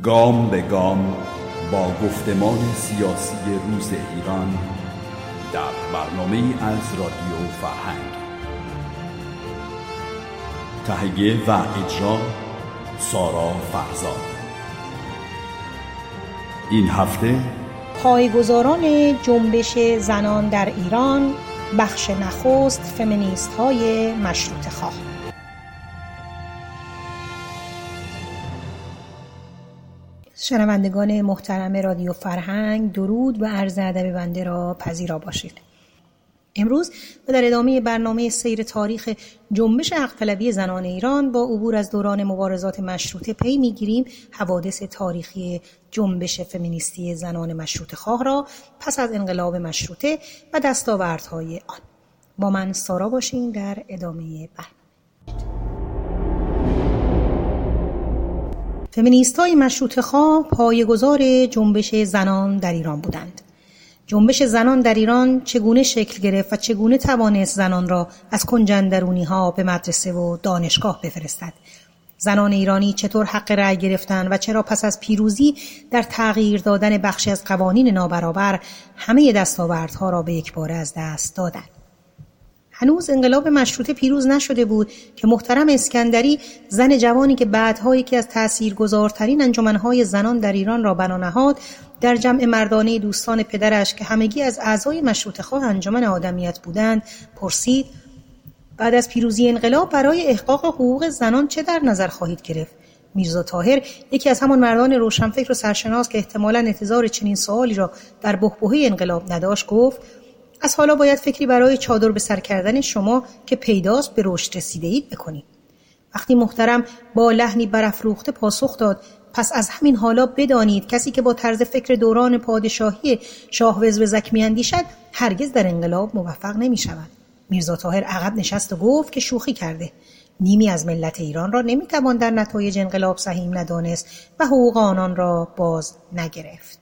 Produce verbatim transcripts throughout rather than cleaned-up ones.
گام به گام با گفتمان سیاسی روز ایران در برنامه از رادیو فرهنگ. تهیه و اجرا سارا فرزاد. این هفته پایه‌گذاران جنبش زنان در ایران، بخش نخست، فمینیست های مشروطه خواه. شنوندگان محترم رادیو فرهنگ، درود و عرض ادب بنده را پذیرا باشید. امروز و در ادامه برنامه سیر تاریخ جنبش حق طلبی زنان ایران با عبور از دوران مبارزات مشروطه پی میگیریم حوادث تاریخی جنبش فمینیستی زنان مشروطه خواه را پس از انقلاب مشروطه و دستاوردهای آن. با من سارا باشین در ادامه برنامه. فمینیست‌های مشروطه خواه پایه‌گذار جنبش زنان در ایران بودند. جنبش زنان در ایران چگونه شکل گرفت و چگونه توانست زنان را از کنجندرونی‌ها به مدرسه و دانشگاه بفرستد؟ زنان ایرانی چطور حق رأی گرفتند و چرا پس از پیروزی در تغییر دادن بخشی از قوانین نابرابر همه دستاوردها را به یکباره از دست دادند؟ هنوز انقلاب مشروطه پیروز نشده بود که محترم اسکندری، زن جوانی که بعدها یکی از تأثیرگذارترین انجمن‌های زنان در ایران را بنا نهاد، در جمع مردانه دوستان پدرش که همگی از اعضای مشروطه خواه انجمن آدمیت بودند پرسید: بعد از پیروزی انقلاب برای احقاق حقوق زنان چه در نظر خواهید گرفت؟ میرزا طاهر، یکی از همان مردان روشنفکر و سرشناس که احتمالاً انتظار چنین سوالی را در بحبوحه انقلاب نداشت، گفت: از حالا باید فکری برای چادر به سر کردن شما که پیداست به رشد رسیده اید بکنید. وقتی محترم با لحنی برافروخته پاسخ داد: پس از همین حالا بدانید کسی که با طرز فکر دوران پادشاهی شاه وزوزک میاندیشد هرگز در انقلاب موفق نمی شود. میرزا طاهر عقب نشست و گفت که شوخی کرده. نیمی از ملت ایران را نمی توان در نتایج انقلاب سهیم ندانست و حقوق آنان را باز نگرفت.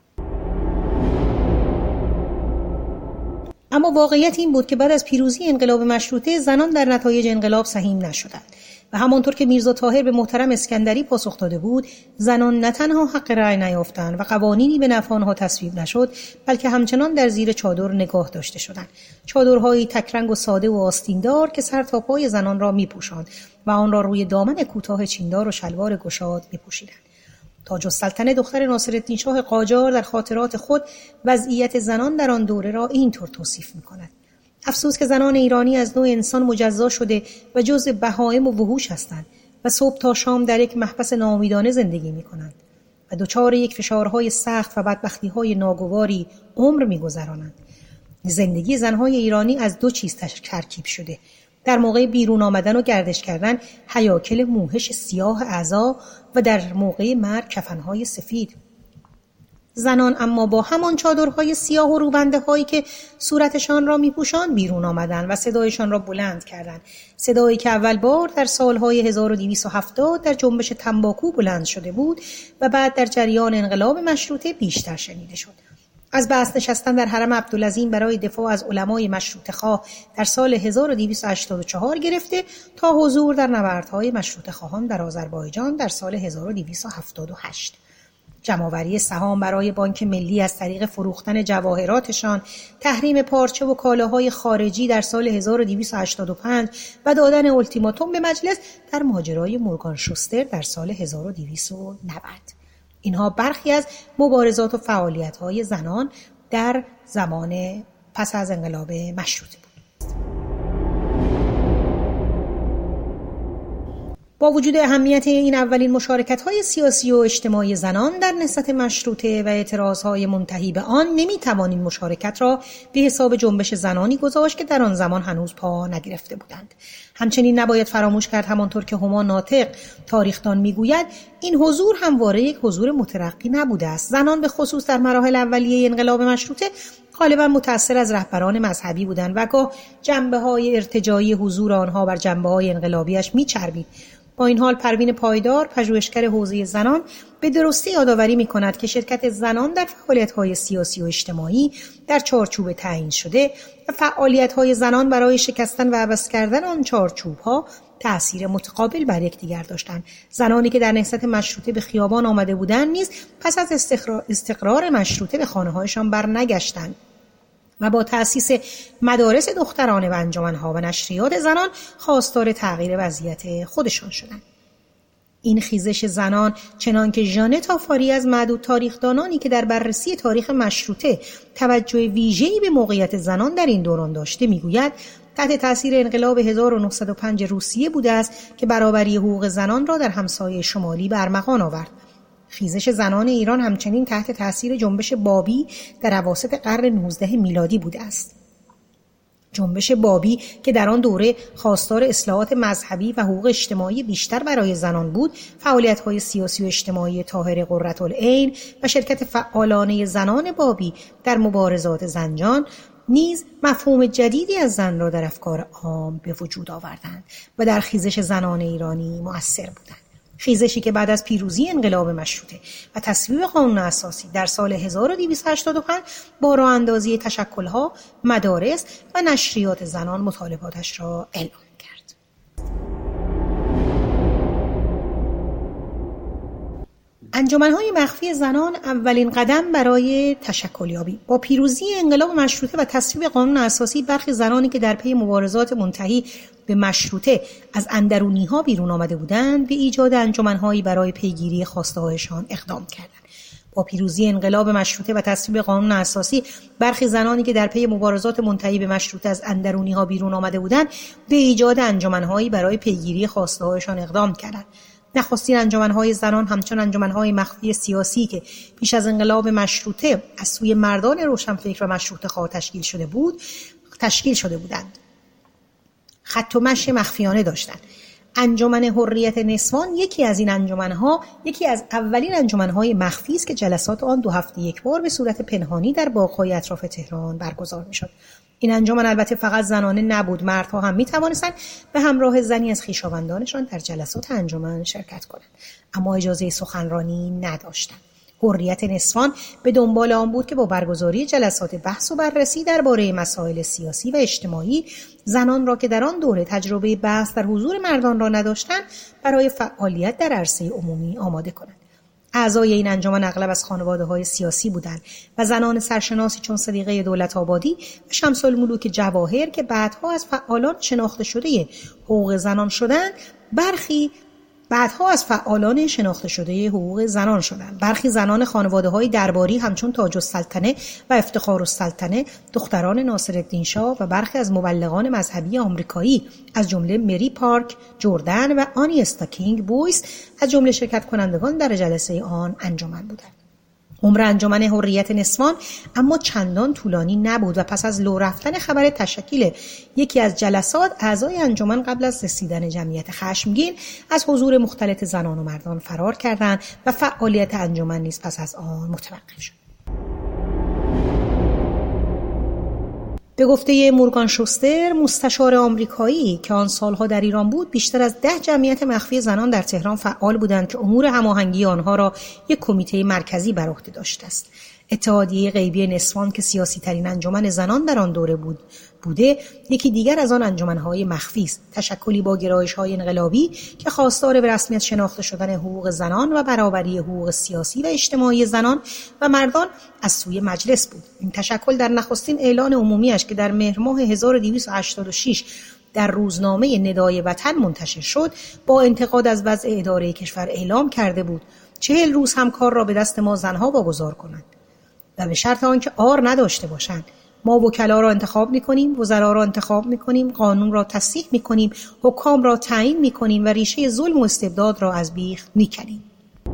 اما واقعیت این بود که بعد از پیروزی انقلاب مشروطه زنان در نتایج انقلاب سهیم نشدند و همانطور که میرزا طاهر به محترم اسکندری پاسخ داده بود، زنان نه تنها حق رأی نیافتند و قوانینی به نفع آنها تصویب نشد، بلکه همچنان در زیر چادر نگاه داشته شدند. چادرهایی تکرنگ و ساده و آستیندار که سر تا پای زنان را میپوشاند و آن را روی دامن کوتاه چیندار و شلوار گشاد میپوشیدند. تاج السلطنه دختر ناصرالدین شاه قاجار در خاطرات خود وضعیت زنان در آن دوره را اینطور توصیف می‌کند: افسوس که زنان ایرانی از نوع انسان مجزا شده و جزء بهائم و وحوش هستند و صبح تا شام در یک محبس ناامیدانه زندگی می‌کنند و دچار یک فشارهای سخت و بدبختی‌های ناگواری عمر می‌گذرانند. زندگی زن‌های ایرانی از دو چیز ترکیب شده: در موقع بیرون آمدن و گردش کردن هیاکل موهش سیاه اعضا و در موقع مرگ کفنهای سفید. زنان اما با همان چادرهای سیاه و روبنده هایی که صورتشان را میپوشاند بیرون آمدند و صدایشان را بلند کردند. صدایی که اول بار در سالهای هزار و دویست و هفتاد در جنبش تنباکو بلند شده بود و بعد در جریان انقلاب مشروطه بیشتر شنیده شد. از بحث نشستن در حرم عبدالعظیم برای دفاع از علمای مشروطه خواه در سال هزار و دویست و هشتاد و چهار گرفته تا حضور در نبردهای مشروطه خواهان در آذربایجان در سال هزار و دویست و هفتاد و هشت. جمع‌آوری سهام برای بانک ملی از طریق فروختن جواهراتشان، تحریم پارچه و کالاهای خارجی در سال هزار و دویست و هشتاد و پنج و دادن التیماتوم به مجلس در ماجرای مورگان شوستر در سال هزار و دویست و نود. اینها برخی از مبارزات و فعالیت‌های زنان در زمان پس از انقلاب مشروطه بود. با وجود اهمیت این اولین مشارکت‌های سیاسی و اجتماعی زنان در نهضت مشروطه و اعتراضهای منتهی به آن، نمی‌توان این مشارکت را به حساب جنبش زنانی گذاشت که در آن زمان هنوز پا نگرفته بودند. همچنین نباید فراموش کرد همانطور که هما ناطق تاریخدان میگوید، این حضور همواره یک حضور مترقی نبوده است. زنان به خصوص در مراحل اولیه انقلاب مشروطه غالبا متأثر از رهبران مذهبی بودند و گاه جنبه‌های ارتجاعی حضور آنها بر جنبه‌های انقلابیش می‌چربید. با این حال پروین پایدار، پژوهشگر حوزه زنان، به درستی یادآوری می‌کند که شرکت زنان در فعالیت‌های سیاسی و اجتماعی در چارچوب تعیین شده و فعالیت‌های زنان برای شکستن و عوض کردن آن چارچوب‌ها تأثیر متقابل بر یکدیگر داشتند. زنانی که در نهضت مشروطه به خیابان آمده بودند نیز پس از استقرار مشروطه به خانه‌هایشان برنگشتند و با تأسیس مدارس دخترانه و انجمن‌ها و نشریات زنان خواستار تغییر وضعیت خودشان شدند. این خیزش زنان، چنان که ژانت آفاری از معدود تاریخدانانی که در بررسی تاریخ مشروطه توجه ویژه‌ای به موقعیت زنان در این دوران داشته میگوید، تحت تأثیر انقلاب هزار و نهصد و پنج روسیه بوده است که برابری حقوق زنان را در همسایه شمالی به ارمغان آورد. خیزش زنان ایران همچنین تحت تأثیر جنبش بابی در اواسط قرن نوزدهم میلادی بوده است. جنبش بابی که در آن دوره خواستار اصلاحات مذهبی و حقوق اجتماعی بیشتر برای زنان بود، فعالیت‌های سیاسی و اجتماعی طاهر قرةالعین و شرکت فعالانه زنان بابی در مبارزات زنجان نیز مفهوم جدیدی از زن را در افکار عام به وجود آوردند و در خیزش زنان ایرانی مؤثر بودند. خیزشی که بعد از پیروزی انقلاب مشروطه و تصویب قانون اساسی در سال هزار و دویست و هشتاد و پنج با راه اندازی تشکل‌ها، مدارس و نشریات زنان مطالباتش را اعلام کرد. انجمن‌های مخفی زنان اولین قدم برای تشکلیابی. با پیروزی انقلاب مشروطه و تصویب قانون اساسی، برخی زنانی که در پی مبارزات منتهی به مشروطه از اندرونی‌ها بیرون آمده بودند، به ایجاد انجمن‌هایی برای پیگیری خواسته‌هایشان اقدام کردند. با پیروزی انقلاب مشروطه و تصویب قانون اساسی، برخی زنانی که در پی مبارزات منتهی به مشروطه از اندرونی‌ها بیرون آمده بودند، به ایجاد انجمن‌هایی برای پیگیری خواسته‌هایشان اقدام کردند. نخستین انجمن‌های زنان همچون انجمن‌های مخفی سیاسی که پیش از انقلاب مشروطه از سوی مردان روشنفکر و مشروطه‌خواه تشکیل شده بود، تشکیل شده بودند. خط و مشی مخفیانه داشتند. انجمن حریت نسوان یکی از این انجمن‌ها، یکی از اولین انجمن‌های مخفی است که جلسات آن دو هفته یک بار به صورت پنهانی در باغ‌های اطراف تهران برگزار می‌شد. این انجمن البته فقط زنانه نبود، مردها هم می‌توانستند به همراه زنی از خویشاوندانشان در جلسات انجمن شرکت کنند، اما اجازه سخنرانی نداشتند. حریت نسوان به دنبال آن بود که با برگزاری جلسات بحث و بررسی درباره مسائل سیاسی و اجتماعی، زنان را که در آن دوره تجربه بحث در حضور مردان را نداشتند برای فعالیت در عرصه عمومی آماده کنند. اعضای این انجمن اغلب از خانواده‌های سیاسی بودند و زنان سرشناسی چون صدیقه دولت‌آبادی و شمس الملوک جواهر که بعدها از فعالان شناخته شده حقوق زنان شدند، برخی بعدها از فعالان شناخته شده حقوق زنان شدند. برخی زنان خانواده‌های درباری همچون تاج السلطنه و افتخار السلطنه، دختران ناصرالدین شاه و برخی از مبلغان مذهبی آمریکایی از جمله مری پارک جردن و آنی استاکینگ بویس از جمله شرکت کنندگان در جلسه آن انجمن بودند. عمر انجمن حریت نسوان اما چندان طولانی نبود و پس از لو رفتن خبر تشکیل یکی از جلسات، اعضای انجمن قبل از رسیدن جمعیت خشمگین از حضور مختلط زنان و مردان فرار کردند و فعالیت انجمن نیز پس از آن متوقف شد. به گفته مورگان شوستر، مستشار آمریکایی که آن سالها در ایران بود، بیشتر از ده جمعیت مخفی زنان در تهران فعال بودند که امور هماهنگی آنها را یک کمیته مرکزی بر عهده داشته است. اتحادیه غیبی نسوان که سیاسی ترین انجمن زنان در آن دوره بود بوده، یکی دیگر از آن انجمن‌های مخفی است. تشکلی با گرایش‌های انقلابی که خواستار به رسمیت شناخته شدن حقوق زنان و برابری حقوق سیاسی و اجتماعی زنان و مردان از سوی مجلس بود. این تشکل در نخستین اعلان عمومیش که در مهر ماه هزار و دویست و هشتاد و شش در روزنامه ندای وطن منتشر شد، با انتقاد از وضع اداره کشور اعلام کرده بود چهل روز هم کار را به دست ما زنها واگذار کنند و به شرط آنکه عار نداشته باشند. ما وکلا را انتخاب می‌کنیم، وزرا را انتخاب می‌کنیم، قانون را تصدیق می‌کنیم، حکام را تعیین می‌کنیم و ریشه ظلم و استبداد را از بیخ می‌کنیم.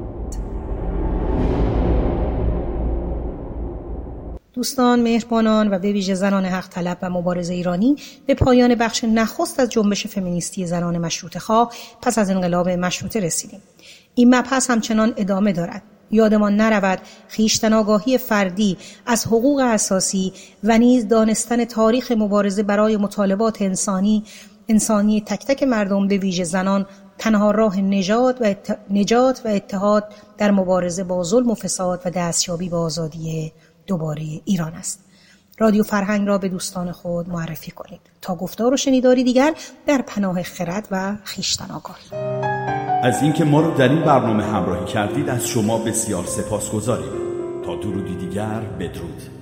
دوستان مهربانان و به ویژه زنان حق طلب و مبارز ایرانی، به پایان بخش نخست از جنبش فمینیستی زنان مشروطه‌خواه پس از انقلاب مشروطه رسیدیم. این مبحث همچنان ادامه دارد. یادمان نرود خویشتن آگاهی فردی از حقوق اساسی و نیز دانستن تاریخ مبارزه برای مطالبات انسانی انسانی تک تک مردم به ویژه زنان تنها راه نجات و ات... نجات و اتحاد در مبارزه با ظلم و فساد و دستیابی به آزادی دوباره ایران است. رادیو فرهنگ را به دوستان خود معرفی کنید تا گفتار و شنیداری دیگر در پناه خرد و خویشتن آگاهی. از اینکه ما رو در این برنامه همراهی کردید از شما بسیار سپاسگزاریم. تا درودی دیگر، بدرود.